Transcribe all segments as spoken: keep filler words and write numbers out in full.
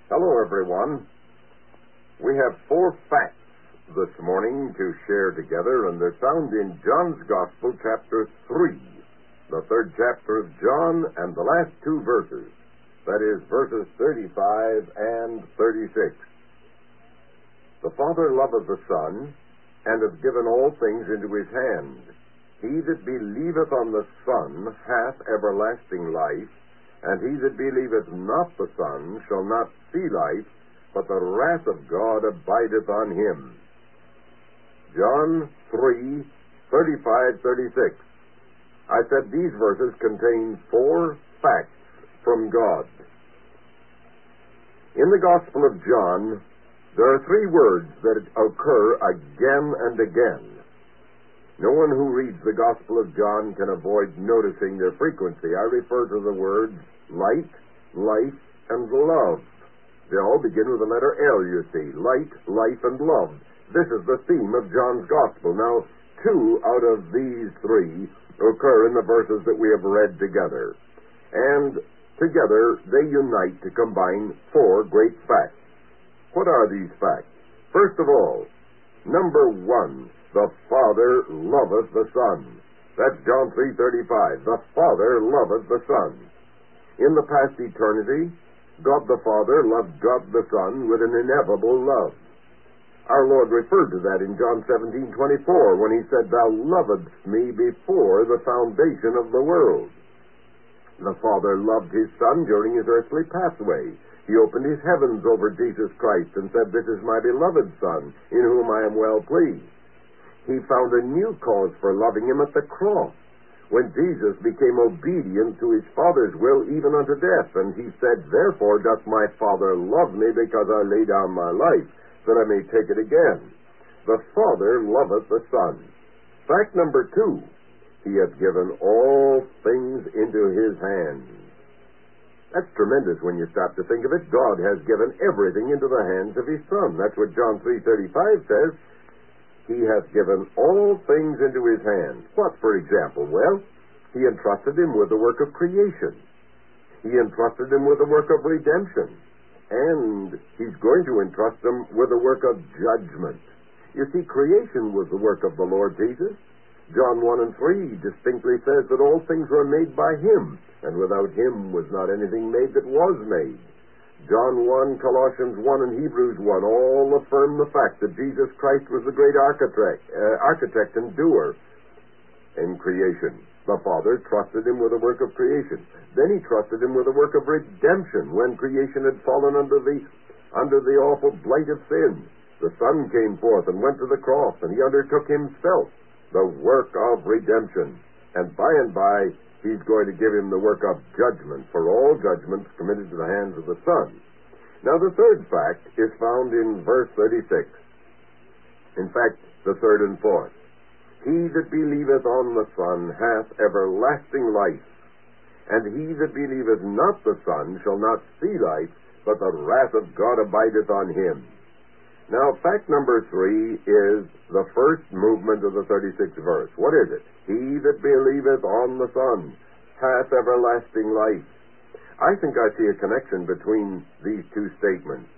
Hello, everyone. We have four facts this morning to share together, and they're found in John's Gospel, chapter three, the third chapter of John, and the last two verses. That is, verses thirty-five and thirty-six. The Father loveth the Son, and hath given all things into his hand. He that believeth on the Son hath everlasting life, and he that believeth not the Son shall not see life, but the wrath of God abideth on him. John three, thirty-five, thirty-six. I said these verses contain four facts from God. In the Gospel of John, there are three words that occur again and again. No one who reads the Gospel of John can avoid noticing their frequency. I refer to the words light, life, and love. They all begin with the letter L, you see. Light, life, and love. This is the theme of John's Gospel. Now, two out of these three occur in the verses that we have read together. And together they unite to combine four great facts. What are these facts? First of all, number one, the Father loveth the Son. That's John three thirty-five. The Father loveth the Son. In the past eternity, God the Father loved God the Son with an ineffable love. Our Lord referred to that in John seventeen twenty-four when he said, Thou lovedst me before the foundation of the world. The Father loved his Son during his earthly pathway. He opened his heavens over Jesus Christ and said, This is my beloved Son, in whom I am well pleased. He found a new cause for loving him at the cross, when Jesus became obedient to his Father's will even unto death. And he said, Therefore doth my Father love me, because I lay down my life, that I may take it again. The Father loveth the Son. Fact number two, he hath given all things into his hands. That's tremendous when you stop to think of it. God has given everything into the hands of his Son. That's what John three thirty-five says. He hath given all things into his hands. What, for example? Well, he entrusted him with the work of creation. He entrusted him with the work of redemption. And he's going to entrust him with the work of judgment. You see, creation was the work of the Lord Jesus. John one and three distinctly says that all things were made by him, and without him was not anything made that was made. John one, Colossians one, and Hebrews one all affirm the fact that Jesus Christ was the great architect, uh, architect and doer in creation. The Father trusted him with the work of creation. Then he trusted him with the work of redemption when creation had fallen under the under the awful blight of sin. The Son came forth and went to the cross, and he undertook himself the work of redemption. And by and by, he's going to give him the work of judgment, for all judgments committed to the hands of the Son. Now, the third fact is found in verse thirty-six. In fact, the third and fourth. He that believeth on the Son hath everlasting life, and he that believeth not the Son shall not see life, but the wrath of God abideth on him. Now, fact number three is the first movement of the thirty-sixth verse. What is it? He that believeth on the Son hath everlasting life. I think I see a connection between these two statements.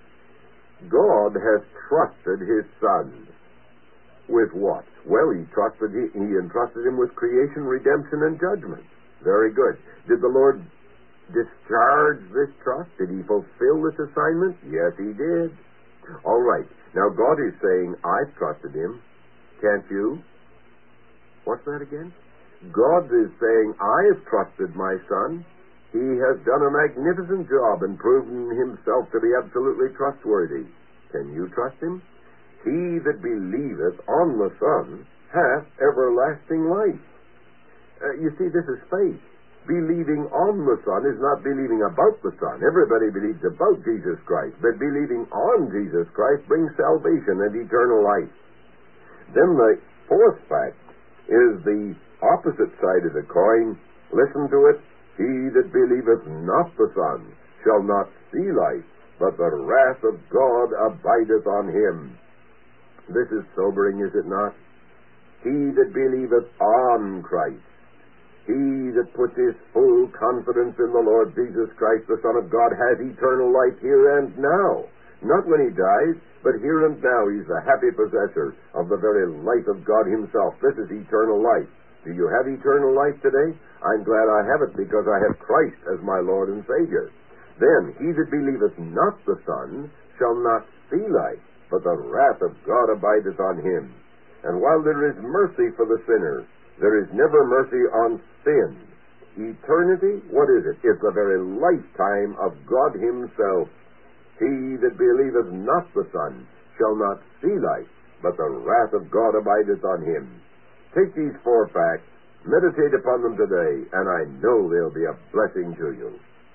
God has trusted his Son. With what? Well, he trusted he, he entrusted him with creation, redemption, and judgment. Very good. Did the Lord discharge this trust? Did he fulfill this assignment? Yes, he did. All right. Now, God is saying, I've trusted him. Can't you? What's that again? God is saying, I have trusted my Son. He has done a magnificent job and proven himself to be absolutely trustworthy. Can you trust him? He that believeth on the Son hath everlasting life. Uh, you see, this is faith. Believing on the Son is not believing about the Son. Everybody believes about Jesus Christ, but believing on Jesus Christ brings salvation and eternal life. Then the fourth fact is the opposite side of the coin. Listen to it. He that believeth not the Son shall not see life, but the wrath of God abideth on him. This is sobering, is it not? He that believeth on Christ. He that puts his full confidence in the Lord Jesus Christ, the Son of God, has eternal life here and now. Not when he dies, but here and now he's the happy possessor of the very life of God himself. This is eternal life. Do you have eternal life today? I'm glad I have it, because I have Christ as my Lord and Savior. Then, he that believeth not the Son shall not see life, but the wrath of God abideth on him. And while there is mercy for the sinner, there is never mercy on sin. Eternity, what is it? It's the very lifetime of God himself. He that believeth not the Son shall not see life, but the wrath of God abideth on him. Take these four facts, meditate upon them today, and I know they'll be a blessing to you.